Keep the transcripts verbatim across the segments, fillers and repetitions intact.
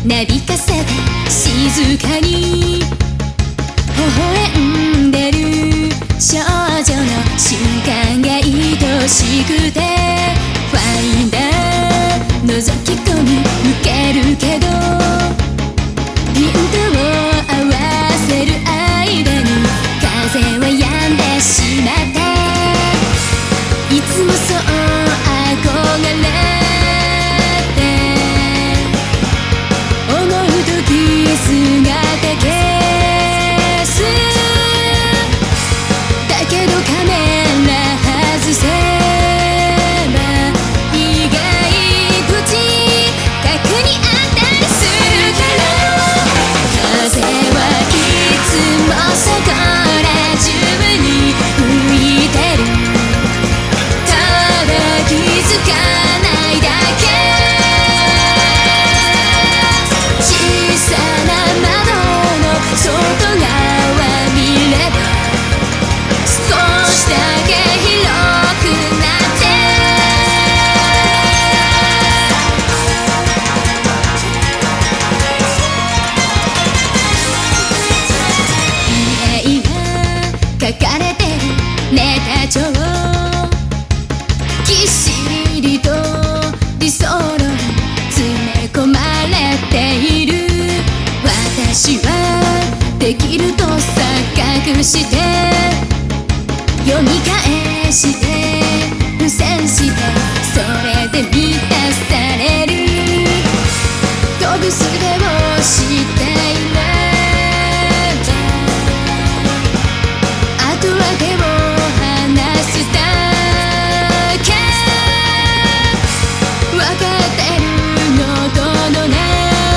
なびかせて静かに微笑んでる少女の瞬間が愛しくてファインダー覗き込み向けるけどヒントを合わせる間に風は止んでしまったいつもそう憧れて思う時姿消すだけどカメラ外せば意外と近くにあったりするから風はいつもそこら中に吹いてるただ気づかないだけ小さな窓の外側見れば少しだけ広くなって家が書かれてるネタ帳ぎっしりと理想論詰め込まれている私はできると錯覚して読み返して付箋してそれで満たされる飛ぶ術をしていればあとは手を離すだけ分かってるのどの中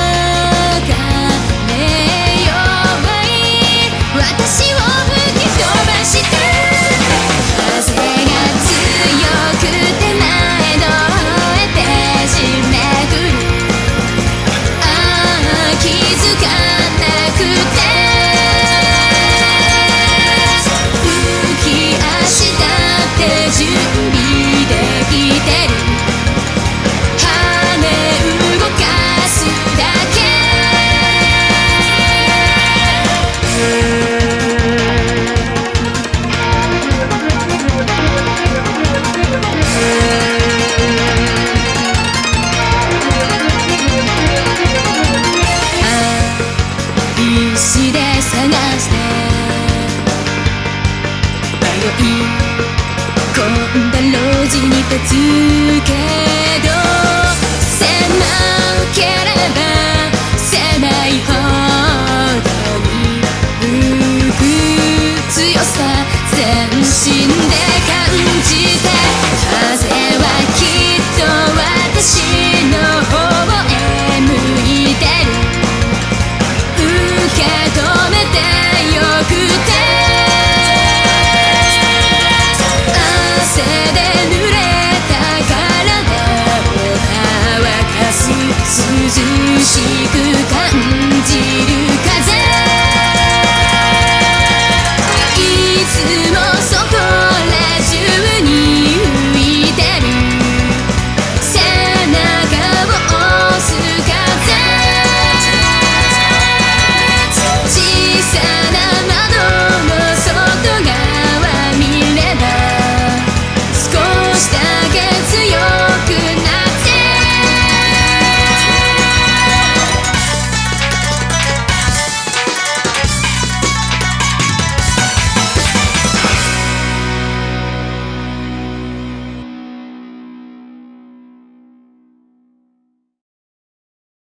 で弱い私を吹き飛ばして風が強くて前の方へ手締めくるああ気づかなくて浮き足だって準備できてる羽動かすだけ必死で探して迷い込んだ路地に立つけど狭ければ